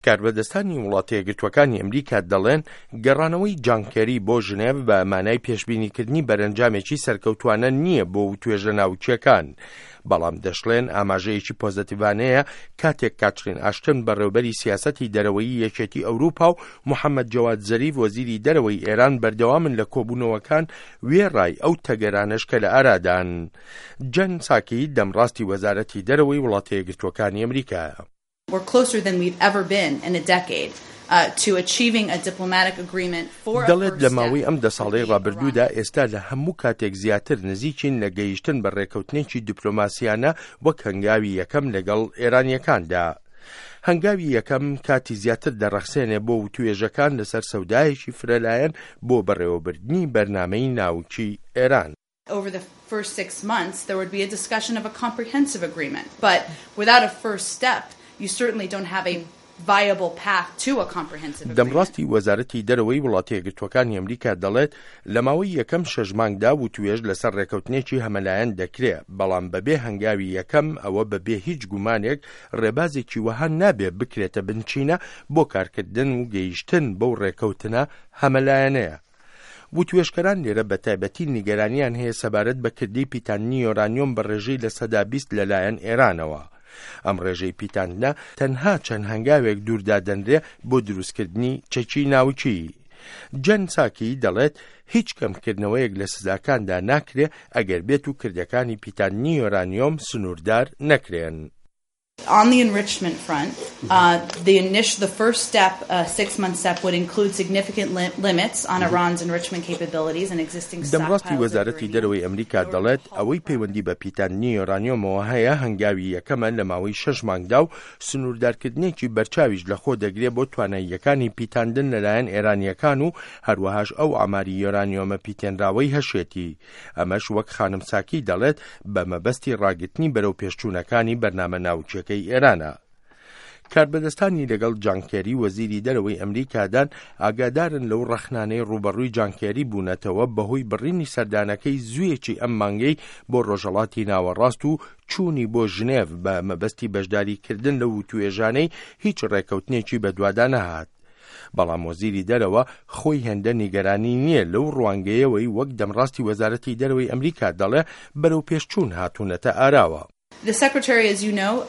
کاربەدەستانی وڵاتە یەکگرتووەکانی ئەمریکا دەڵێن گەڕانەوەی جانکێری بۆ ژنێڤ بە مانای پێشبینیکردنی بەرەنجامێکی سەرکەوتوانە نییە بۆ توێژە ناوچیەکان، بەڵام دەشڵێن ئاماژەیەکی پۆزتیڤانەیە کاتێک کاترین ئاشتن بەڕێوەبەری سیاسەتی دەرەوەیی یەکێتی ئەوروپا و محەممەد جەواد زەریف وەزیری دەرەوەی ئێران بەردەوامن لە کۆبوونەوەکان وێڕای ئەو تەگەرانەش کە لە ئارادان. جەن ساکی دەمڕاستی وەزارەتی دەرەوەی وڵاتە یەکگرتووەکانی ئەمریکایە. We're closer than we've ever been in a decade to achieving a diplomatic agreement for a دەڵێت لە ماوەی ئەم 10 ساڵەی ڕابردوودا ئێستا لە هەموو کاتێک زیاتر نزیکین لە گەیشتن بە ڕێکەوتنێکی دیپلۆماسیانە وەک هەنگاوی یەکەم لەگەڵ ئێرانیەکاندا. هەنگاوی یەکەم کاتی زیاتر دەڕەخسێنێ بۆ توێژەکان لەسەر سەودایەکی فرەلایەن بۆ بەڕێوەبردنی بەرنامەی ناوچی ئێران. Over the first 6 months, there would be a discussion of a comprehensive agreement, but without a first step, you certainly don't have a viable path to a comprehensive agreement. دەمڕاستی وەزارەتی دەرەوەی وڵاتە یەکگرتووەکانی ئەمریکا دەڵێت لە ماوەی یەکەم 6 مانگدا وتوێژ لەسەر ڕێکەوتنێکی هەمەلایەن دەکرێت، بەڵام بەبێ هەنگاوی یەکەم ئەوە بەبێ هیچ گومانێک ڕێبازێکی وەها نابێ بکرێتە بنچینە بۆ کارکردن و گەیشتن بەو ڕێکەوتنە هەمەلایەنەیە. وتوێژکەران لێرە بە تایبەتی نیگەرانیان هەیە سەبارەت بە کردەی پیتانی یۆرانیۆم بە ڕێژەی لە سەدا 20 لەلایەن ئێرانەوە. ئەم ڕێژەی پیتاندنە تەنها چەند هەنگاوێک دووردادەنرێ بۆ دروستکردنی چەکی ناوچی. جەن ساکی دەڵێت هیچ کەمکردنەوەیەک لە سزاکاندا ناکرێ ئەگەر بێت و کردەکانی پیتانی یۆرانیۆم سنووردار نەکرێن. On the enrichment front, the first step, 6-month step, would include significant limits on Iran's enrichment capabilities and existing stockpiles. دەمڕاستی وەزارەتی دەرەوەی ئەمریکا دەڵێت ئەوەی پەیوەندی بە پیتانی یۆرانیۆمەوە هەیە هەنگاوی یەکەمە لە ماوەی 6 مانگدا و سنووردارکردنێکی بەرچاویش لەخۆ دەگرێت بۆ تواناییەکانی پیتاندن لەلایەن ئێرانیەکان و هەروەهاش ئەو ئاماری یۆرانیۆمە پیتێنراوەی هەشێتی. ئەمەش وەک خانم ساکی دەڵێت بە مەبەستی ڕاگرتنی بەرەو پێشچوونەکانی بەرنامە ناوچیەکەی ئێرانە. کاربەدەستانی لەگەڵ جانکێری وەزیری دەرەوەی ئەمریکادان ئاگادارن لەو ڕەخنانەی ڕوبەڕووی جانکێری بوونەتەوە بەهۆی بڕینی سەردانەکەی زوویەکی ئەم مانگەی بۆ ڕۆژهەڵاتی ناوەڕاست و چوونی بۆ ژنێڤ بە مەبەستی بەشداریکردن لە وتوێژانەی هیچ ڕێکەوتنێکی بەدووادا نەهات. بەڵام وەزیری دەرەوە خۆی هێندە نیگەرانی نییە لەو ڕوانگەیەوەی وەک دەمڕاستی وەزارەتی دەرەوەی ئەمریکا دەڵێ بەرەو پێشچوون هاتوونەتە ئاراوە. The Secretary, as you know,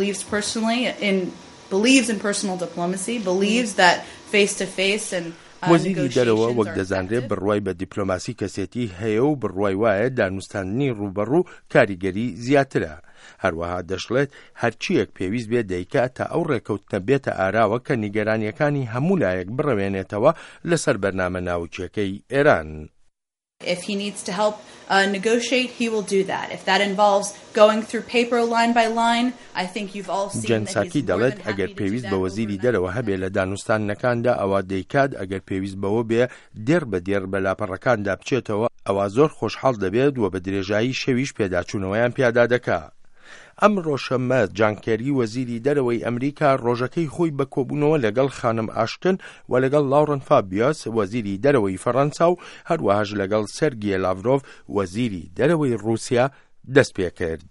believes in personal diplomacy, believes that face-to-face and وەزیری دەرەوە وەک دەزانرێت بڕوای بە دیپلۆماسی کەسێتی هەیە و بڕوای وایە دانوستاندنی ڕوبەڕوو کاریگەری زیاترە. هەروەها دەشڵێت هەرچیەک پێویست بێت دەیکات تا ئەو ڕێکەوتنە بێتە ئاراوە کە نیگەرانیەکانی هەموو لایەک بڕەوێنێتەوە لەسەر بەرنامە ناوچیەکەی ئێران. If he needs to help negotiate, he will do that. If that involves going through paper line by line, I think you've all seen that he's more than happy to do that. دەڵێت ئەگەر پێویست بە وەزیری دەرەوە هەبێ لە دانوستانەکاندا ئەوە دەیکات، ئەگەر پێویست بەوە بێ دێر بە دێر بە لاپەڕەکاندا بچێتەوە ئەوە زۆر خۆشحاڵ دەبێت و بە درێژایی شەویش پێداچوونەوەیان پیادا دەکات. ئەم ڕۆژەمە جانکێری وەزیری دەرەوەی ئەمریکا ڕۆژەکەی خۆی بە کۆبوونەوە لەگەڵ خانم ئاشتن و لەگەڵ لاورن فابیۆس وەزیری دەرەوەی فەڕەنسا و هەروەهاش لەگەڵ سەرگیە لاڤرۆڤ وەزیری دەرەوەی ڕووسیا دەست پێ کرد.